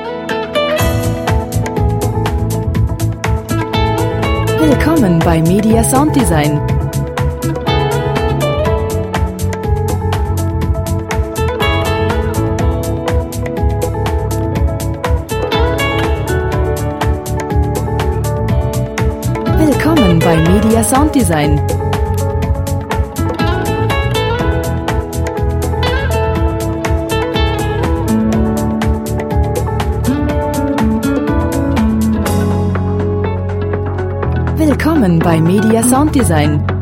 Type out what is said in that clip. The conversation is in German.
Willkommen bei Media Sounddesign. Willkommen bei Media Sounddesign. Willkommen bei Media Sounddesign.